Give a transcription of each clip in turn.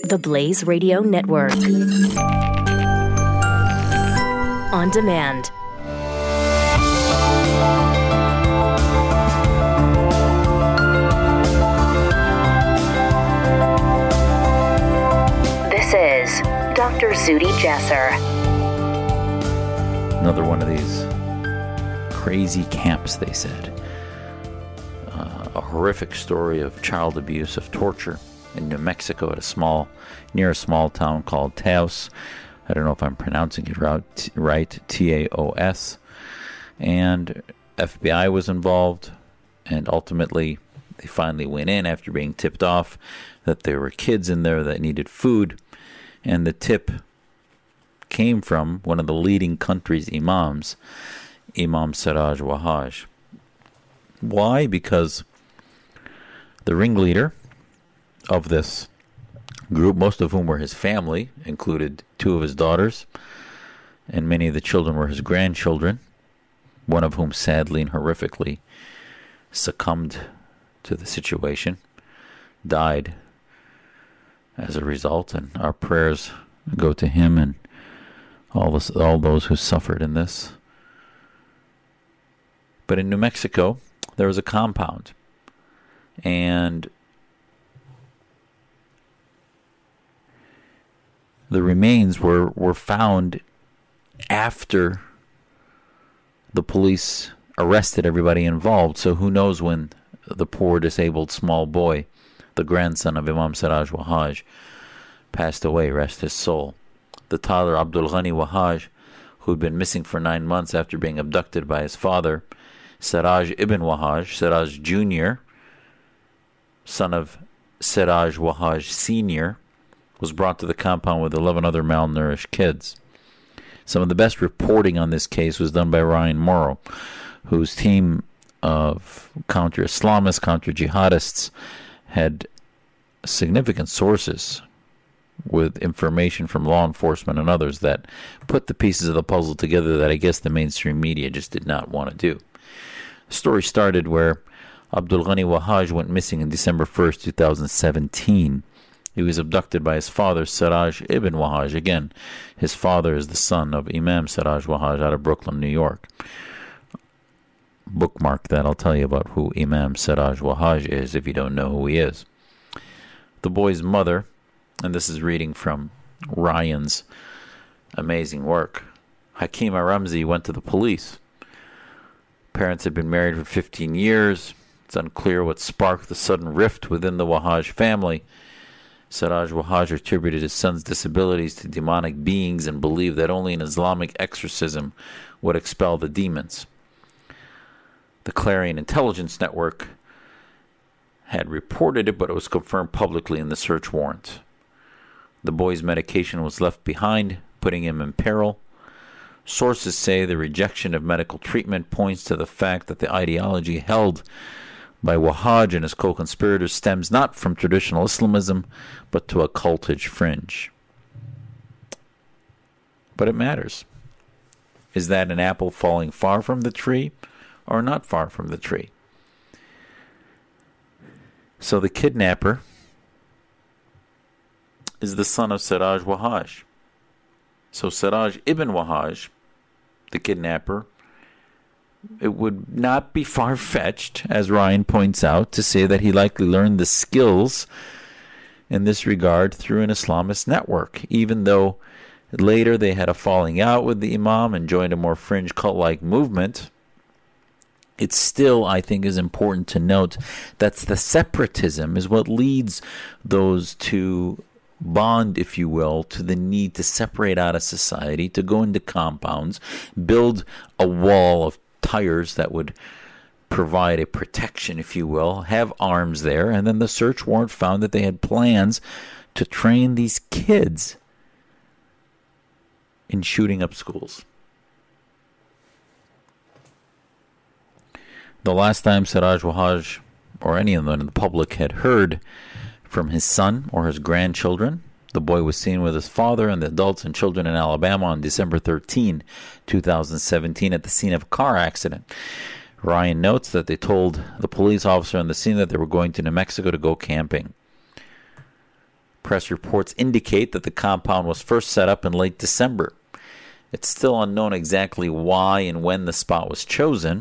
The Blaze Radio Network. On demand. This is Dr. Zuhdi Jasser. Another one of these crazy camps, they said. A horrific story of child abuse, of torture in New Mexico at near a small town called Taos. I don't know if I'm pronouncing it right, Taos. And FBI was involved, and ultimately they finally went in after being tipped off that there were kids in there that needed food. And the tip came from one of the leading country's imams, Imam Siraj Wahhaj. Why? Because the ringleader of this group, most of whom were his family, included two of his daughters, and many of the children were his grandchildren, one of whom sadly and horrifically succumbed to the situation, died as a result, and our prayers go to him and all those who suffered in this. But in New Mexico, there was a compound, and the remains were found after the police arrested everybody involved. So who knows when the poor disabled small boy, the grandson of Imam Siraj Wahhaj, passed away, rest his soul. The toddler Abdul Ghani Wahhaj, who had been missing for 9 months after being abducted by his father, Siraj ibn Wahhaj, Siraj Jr., son of Siraj Wahhaj Sr., was brought to the compound with 11 other malnourished kids. Some of the best reporting on this case was done by Ryan Morrow, whose team of counter-Islamists, counter-jihadists had significant sources with information from law enforcement and others that put the pieces of the puzzle together that I guess the mainstream media just did not want to do. The story started where Abdul Ghani Wahhaj went missing on December 1st, 2017. He was abducted by his father, Siraj ibn Wahhaj. Again, his father is the son of Imam Siraj Wahhaj out of Brooklyn, New York. Bookmark that. I'll tell you about who Imam Siraj Wahhaj is if you don't know who he is. The boy's mother, and this is reading from Ryan's amazing work, Hakima Ramzi, went to the police. Parents had been married for 15 years. It's unclear what sparked the sudden rift within the Wahhaj family. Siraj Wahhaj attributed his son's disabilities to demonic beings and believed that only an Islamic exorcism would expel the demons. The Clarion Intelligence Network had reported it, but it was confirmed publicly in the search warrant. The boy's medication was left behind, putting him in peril. Sources say the rejection of medical treatment points to the fact that the ideology held by Wahhaj and his co-conspirators stems not from traditional Islamism, but to a cultish fringe. But it matters. Is that an apple falling far from the tree or not far from the tree? So the kidnapper is the son of Siraj Wahhaj. So Siraj ibn Wahhaj, the kidnapper, it would not be far-fetched, as Ryan points out, to say that he likely learned the skills in this regard through an Islamist network, even though later they had a falling out with the Imam and joined a more fringe cult-like movement. It still, I think, is important to note that the separatism is what leads those to bond, if you will, to the need to separate out of society, to go into compounds, build a wall of tires that would provide a protection, if you will, have arms there, and then the search warrant found that they had plans to train these kids in shooting up schools. The last time Siraj Wahhaj, or any of them in the public, had heard from his son or his grandchildren, the boy was seen with his father and the adults and children in Alabama on December 13, 2017, at the scene of a car accident. Ryan notes that they told the police officer on the scene that they were going to New Mexico to go camping. Press reports indicate that the compound was first set up in late December. It's still unknown exactly why and when the spot was chosen,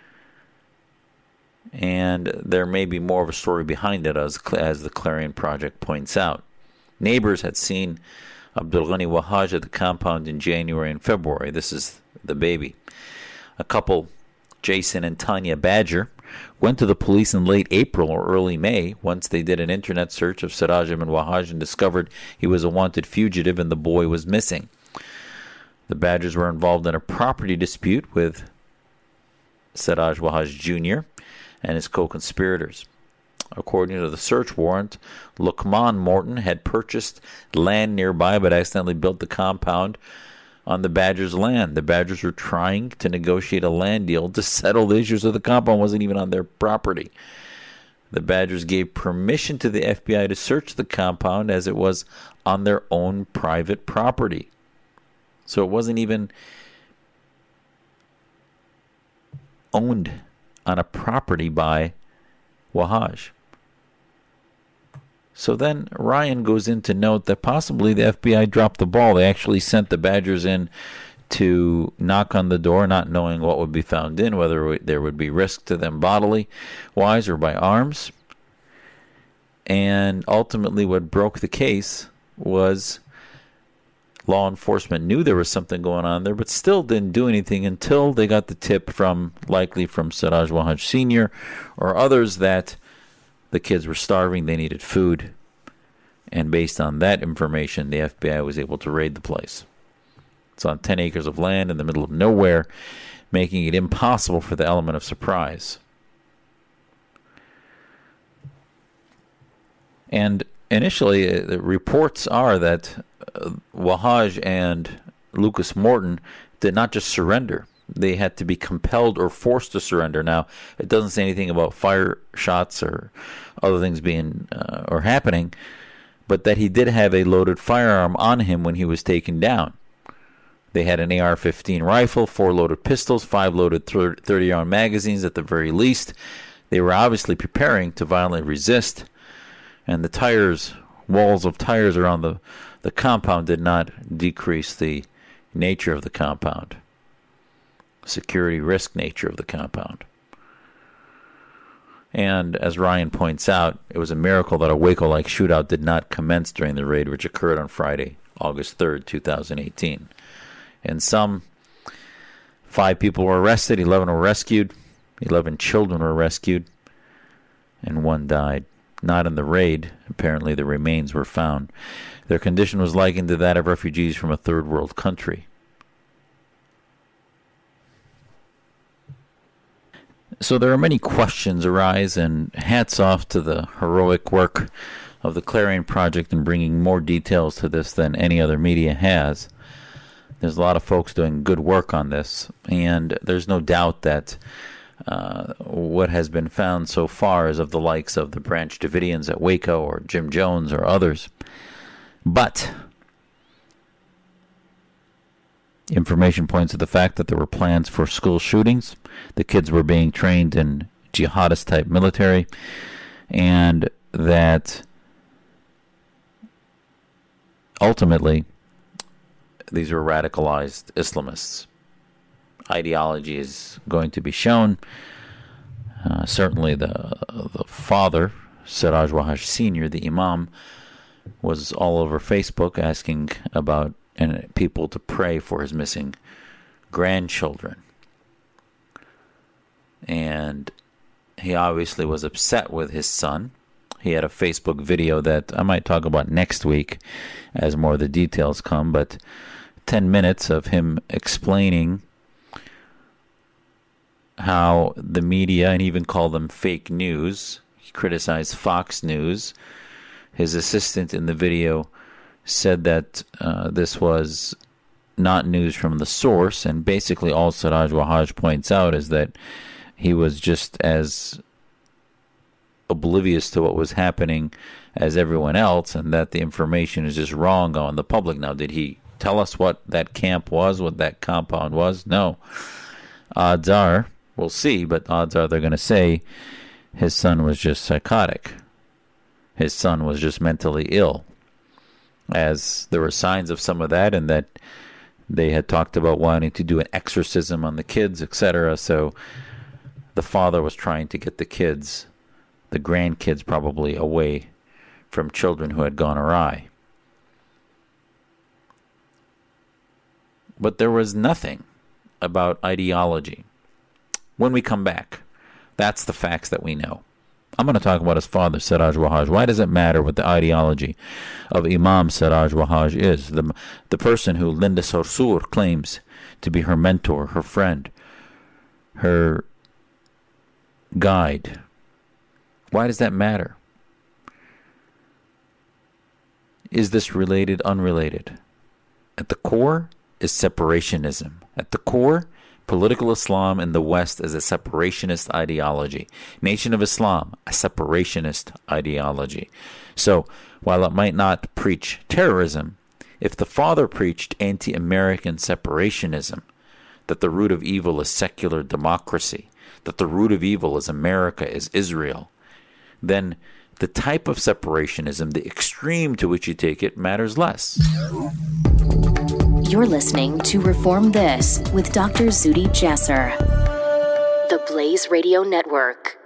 and there may be more of a story behind it, as the Clarion Project points out. Neighbors had seen Abdulghani Wahaj at the compound in January and February. This is the baby. A couple, Jason and Tanya Badger, went to the police in late April or early May once they did an internet search of Siraj Ahmed Wahaj and discovered he was a wanted fugitive and the boy was missing. The Badgers were involved in a property dispute with Siraj Wahaj Jr. and his co-conspirators. According to the search warrant, Luqman Morton had purchased land nearby but accidentally built the compound on the Badgers' land. The Badgers were trying to negotiate a land deal to settle the issues of the compound. It wasn't even on their property. The Badgers gave permission to the FBI to search the compound as it was on their own private property. So it wasn't even owned on a property by Wahaj. So then Ryan goes in to note that possibly the FBI dropped the ball. They actually sent the Badgers in to knock on the door, not knowing what would be found in, whether there would be risk to them bodily wise or by arms. And ultimately what broke the case was law enforcement knew there was something going on there, but still didn't do anything until they got the tip likely from Siraj Wahaj Sr. or others that the kids were starving, they needed food, and based on that information, the FBI was able to raid the place. It's on 10 acres of land in the middle of nowhere, making it impossible for the element of surprise. And initially, the reports are that Wahaj and Lucas Morton did not just surrender. They had to be compelled or forced to surrender. Now, it doesn't say anything about fire shots or other things being or happening, but that he did have a loaded firearm on him when he was taken down. They had an AR-15 rifle, 4 loaded pistols, 5 loaded 30-round magazines at the very least. They were obviously preparing to violently resist, and the walls of tires around the compound did not decrease the nature of the compound. Security risk nature of the compound. And as Ryan points out, it was a miracle that a Waco-like shootout did not commence during the raid, which occurred on Friday, August 3rd, 2018. In sum, 5 people were arrested, 11 were rescued, 11 children were rescued, and 1 died. Not in the raid. Apparently the remains were found. Their condition was likened to that of refugees from a third world country. So there are many questions arise, and hats off to the heroic work of the Clarion Project in bringing more details to this than any other media has. There's a lot of folks doing good work on this, and there's no doubt that what has been found so far is of the likes of the Branch Davidians at Waco or Jim Jones or others. But information points to the fact that there were plans for school shootings. The kids were being trained in jihadist-type military, and that ultimately these were radicalized Islamists. Ideology is going to be shown. Certainly the father, Siraj Wahaj Sr., the imam, was all over Facebook asking about people to pray for his missing grandchildren. And he obviously was upset with his son. He had a Facebook video that I might talk about next week as more of the details come, but 10 minutes of him explaining how the media, and even called them fake news, he criticized Fox News. His assistant in the video said that this was not news from the source, and basically all Siraj Wahaj points out is that he was just as oblivious to what was happening as everyone else, and that the information is just wrong on the public. Now, did he tell us what that camp was, what that compound was? No. Odds are, we'll see, but odds are they're going to say his son was just psychotic. His son was just mentally ill. as there were signs of some of that, and that they had talked about wanting to do an exorcism on the kids, etc. So the father was trying to get the kids, the grandkids probably, away from children who had gone awry. But there was nothing about ideology. When we come back, that's the facts that we know. I'm going to talk about his father, Siraj Wahhaj. Why does it matter what the ideology of Imam Siraj Wahhaj is? The person who Linda Sarsour claims to be her mentor, her friend, her guide. Why does that matter? Is this related, unrelated? At the core is separationism. At the core, political Islam in the West is a separationist ideology. Nation of Islam, a separationist ideology. So, while it might not preach terrorism, if the father preached anti-American separationism, that the root of evil is secular democracy, that the root of evil is America, is Israel, then the type of separationism, the extreme to which you take it, matters less. You're listening to Reform This with Dr. Zuhdi Jasser. The Blaze Radio Network.